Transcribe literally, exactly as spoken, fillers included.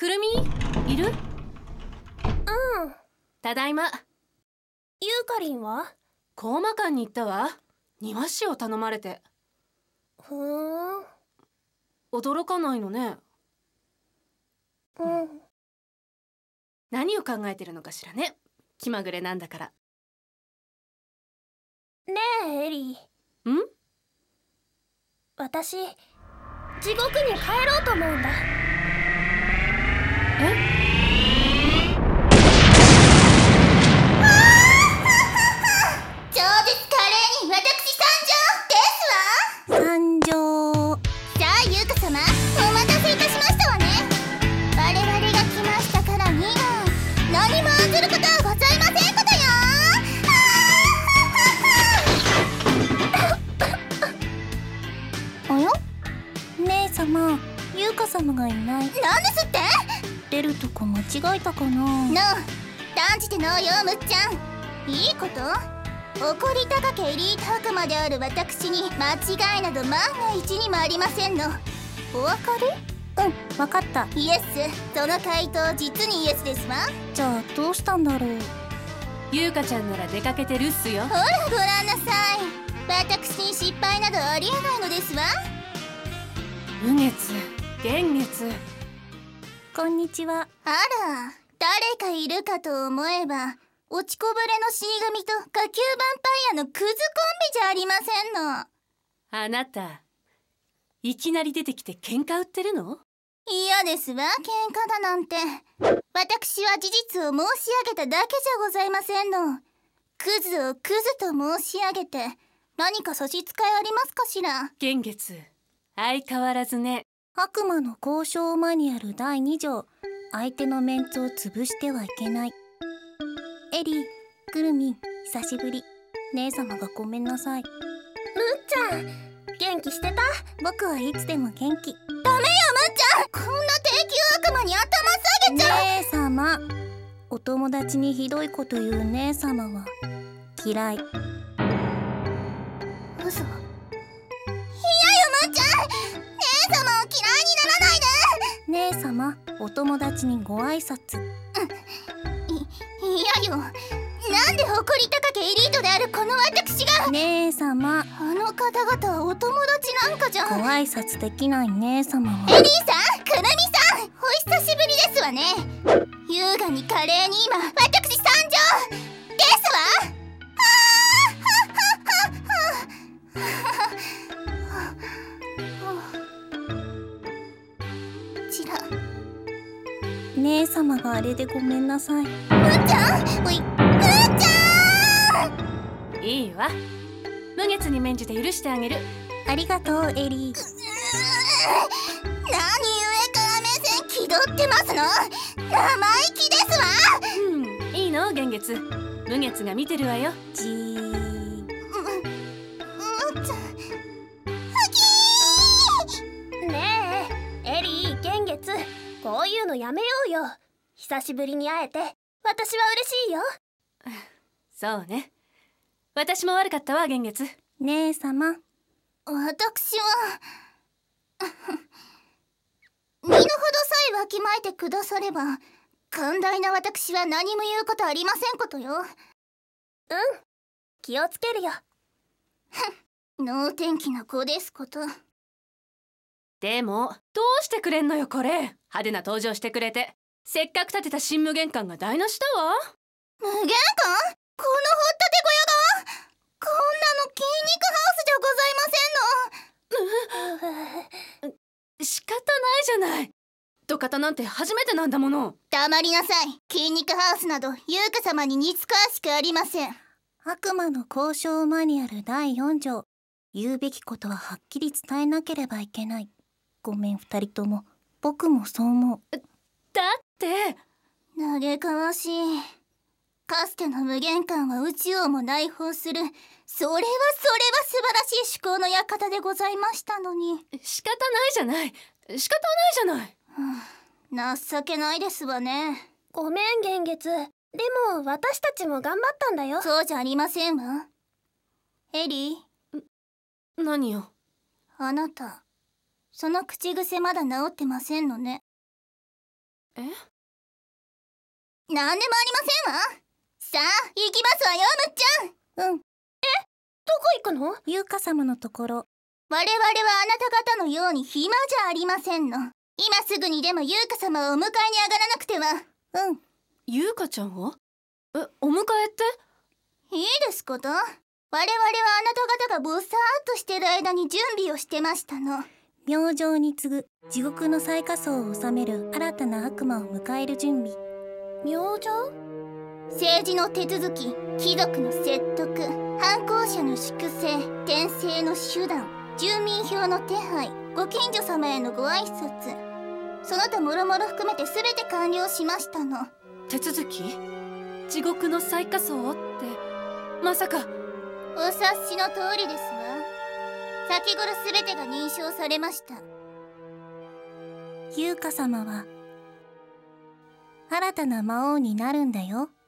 くるみいる？ うん。 ただいま。 ゆうかりんは？ コーマ館に行ったわ。庭師を頼まれて。 ふーん。 驚かないのね。 うん。 何を考えてるのかしらね。気まぐれなんだから。 ねえエリー。 ん？ 私地獄に帰ろうと思うんだ。 え？ 超絶華麗に私参上ですわ。 参上。 さあ優香様、お待たせいたしましたわね。我々が来ましたからには何も案ずることはございませんことよ。 おや？姉様、優香様がいない。 なんですって？ 出るとこ間違えたかな。 のう、断じてのうよむっちゃん。いいこと？誇り高きエリート悪魔である私に間違いなど万が一にもありませんの。お分かり？ うん、わかった。 イエス。その回答実にイエスですわ。 じゃあどうしたんだろう。 ゆうかちゃんなら出かけてるっすよ。 ほらご覧なさい。私に失敗などありえないのですわ。 無月、幻月。 こんにちは。 あら、誰かいるかと思えば落ちこぼれの死神と下級ヴァンパイアのクズコンビじゃありませんの。 あなた、いきなり出てきて喧嘩売ってるの？ 嫌ですわ、喧嘩だなんて。私は事実を申し上げただけじゃございませんの。クズをクズと申し上げて何か差し支えありますかしら。 幻月、相変わらずね。 悪魔の交渉マニュアルだいに条、相手のメンツを潰してはいけない。エリー、くるみん、久しぶり。姉様がごめんなさい。むっちゃん、元気してた？僕はいつでも元気。 ダメよむっちゃん、こんな低級悪魔に頭下げちゃう。 姉様、お友達にひどいこと言う姉様は嫌い。 嘘。嫌よむっちゃん、姉様を嫌いにならないで。 姉様、お友達にご挨拶。 い嫌よ。なんで誇り高きエリートであるこの私が。 姉様、 あの方々はお友達なんかじゃ。 ご挨拶できない姉様は。 エリーさん、くるみさん、お久しぶりですわね。優雅に華麗に今私参上ですわ。ちら。 姉様があれでごめんなさい。 むっちゃん、おい、むっちゃん。 いいわ。無月に免じて許してあげる。 ありがとう、エリー。 何上から目線気取ってますの？生意気ですわ。 うん、いいの幻月。無月が見てるわよ。 じー。 む、むっちゃん。 ねえ、エリー、幻月、こういうのやめようよ。久しぶりに会えて、私は嬉しいよ。 そうね。私も悪かったわ幻月。 姉様、 私は身の程さえわきまえてくだされば、寛大な私は何も言うことありませんことよ。 うん、気をつけるよ。 能天気な子ですこと。 でもどうしてくれんのよこれ。派手な登場してくれて。せっかく建てた新無限館が台無しだわ。 無限館？この掘ったて小屋が？こんなの筋肉ハウスじゃございませんの。 仕方ないじゃない。土方なんて初めてなんだもの。 黙りなさい。筋肉ハウスなど優香様に似つかわしくありません。 悪魔の交渉マニュアルだいよん条、言うべきことははっきり伝えなければいけない。ごめん二人とも、僕もそう思う。 だって嘆かわしい。かつての無限館は宇宙をも内包する、それはそれは素晴らしい趣向の館でございましたのに。 仕方ないじゃない。仕方ないじゃない。 はあ、情けないですわね。 ごめん幻月、でも私たちも頑張ったんだよ。 そうじゃありませんわ。エリー、 何よ。 あなた、その口癖まだ治ってませんのね。 え？ なんでもありませんわ。さあ行きますわよ、むっちゃん。 うん。 え、どこ行くの？ 優香様のところ。 我々はあなた方のように暇じゃありませんの。今すぐにでも優香様をお迎えに上がらなくては。 うん。 優香ちゃんを？え、お迎えって？ いいですこと。我々はあなた方がぼさーっとしてる間に準備をしてましたの。 明星に次ぐ地獄の最下層を治める新たな悪魔を迎える準備。 明星？政治の手続き、貴族の説得、反抗者の粛清、転生の手段、住民票の手配、ご近所様へのご挨拶、その他もろもろ含めて全て完了しましたの。 手続き？地獄の最下層ってまさか。 お察しの通りですわ。先頃全てが認証されました。 優香様は新たな魔王になるんだよ。